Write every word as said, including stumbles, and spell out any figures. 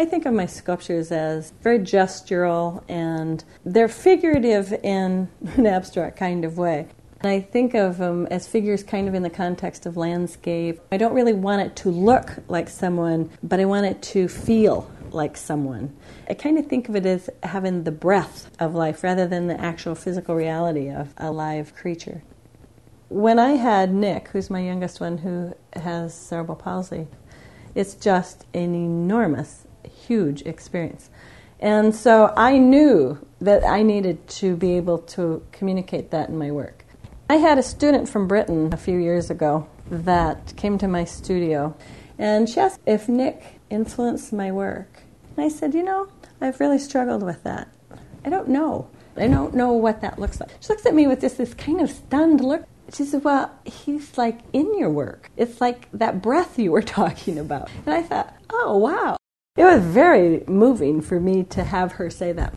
I think of my sculptures as very gestural, and they're figurative in an abstract kind of way. I think of them as figures kind of in the context of landscape. I don't really want it to look like someone, but I want it to feel like someone. I kind of think of it as having the breath of life rather than the actual physical reality of a live creature. When I had Nick, who's my youngest one who has cerebral palsy, it's just an enormous, huge experience. And so I knew that I needed to be able to communicate that in my work. I had a student from Britain a few years ago that came to my studio, and she asked if Nick influenced my work. And I said, you know, I've really struggled with that. I don't know. I don't know what that looks like. She looks at me with this, this kind of stunned look. She said, well, he's like in your work. It's like that breath you were talking about. And I thought, oh, wow. It was very moving for me to have her say that.